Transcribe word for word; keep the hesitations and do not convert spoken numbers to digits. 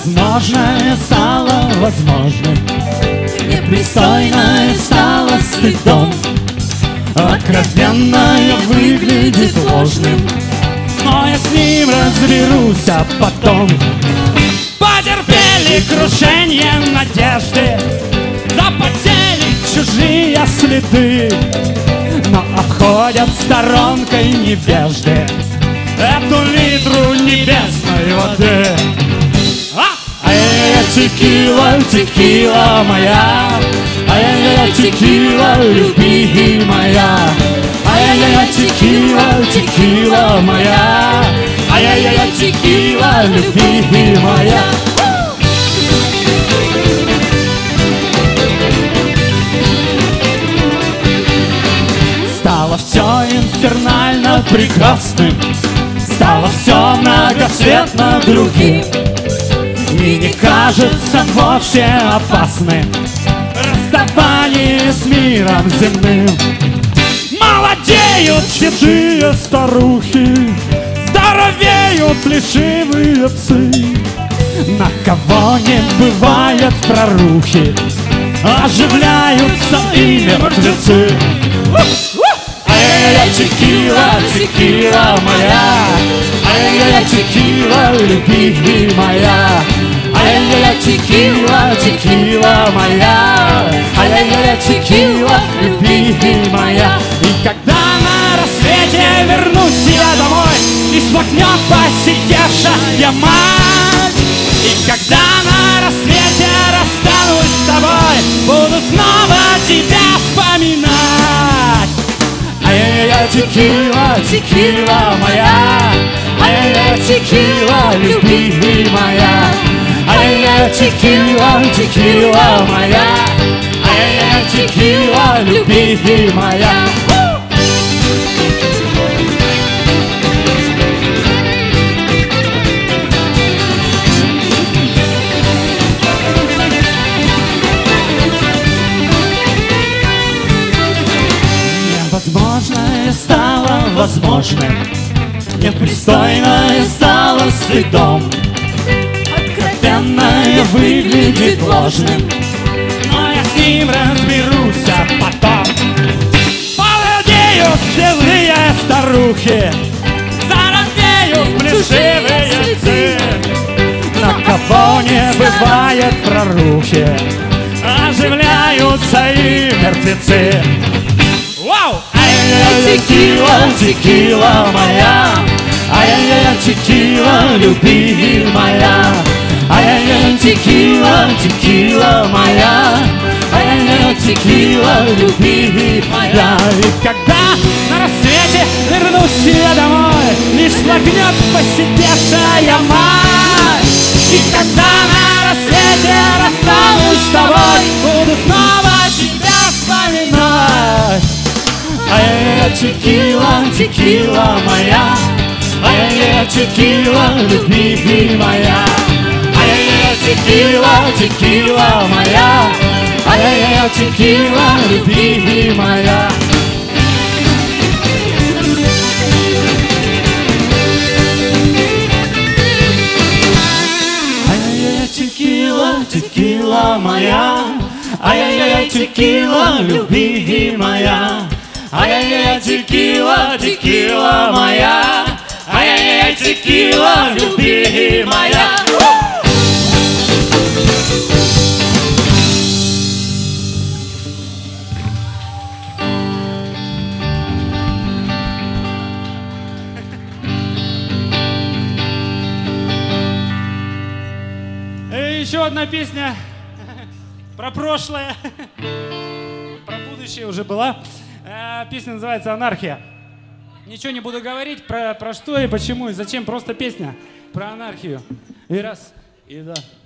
Невозможное стало возможным, непристойное стало стыдом, откровенное выглядит ложным, но я с ним разберусь, а потом. Потерпели крушение надежды, запотели чужие следы, но обходят сторонкой невежды эту литру небесной воды. Ай-яй-яй, текила, текила моя, ай-яй-яй, текила, любимая, ай-яй-яй, текила, текила моя, ай-яй-яй, текила, любимая. Стало все инфернально прекрасным, стало все многоцветно другим, и не кажется вовсе опасным расставание с миром земным. Молодеют седые старухи, здоровеют плешивые псы, на кого не бывает прорухи, оживляются и мертвецы. Ай-яй-яй, текила, текила моя, ай-яй-яй, текила, любимая, ай-яй-яй, текила, текила моя, ай-яй-яй, текила, любимая. И когда на рассвете вернусь я домой, и смахнет посидевшая мать, и когда на рассвете расстанусь с тобой, буду снова тебя вспоминать. Ай-яй-яй, текила, текила моя, ай-яй-яй, текила, любимая, ай-яй-яй, текила, текила моя, ай-яй-яй, текила, любимая. Невозможное стало возможным, непристойное стало стыдом, откровенное выглядит ложным, но я с ним разберусь, а потом. Молодеют седые старухи, заровеют плешивые псы, на кого не бывает прорухи, оживляются и мертвецы. Вау! Ай-яй-яй, текила, текила моя, ай-яй-яй, текила, любимая, ай-яй-яй, текила, текила моя, ай-яй-яй, текила, любимая. И когда на рассвете вернусь я домой, лишь смогнет посидевшая мать, и когда на рассвете расстанусь с тобой, буду снова тебя вспоминать. Ай-яй-яй, текила, текила моя, ай-яй-яй, текила, любимая, ай-яй-яй, текила, текила моя, ай-яй-яй, текила, любимая. Ай-яй-яй, текила, текила моя, ай-яй-яй, текила, любимая, ай-яй-яй, текила, текила моя, ай-яй-яй, текила, любимая. И еще одна песня про прошлое, про будущее уже была. Песня называется «Анархия». Ничего не буду говорить про, про что и почему и зачем, просто песня про анархию. И раз, и два.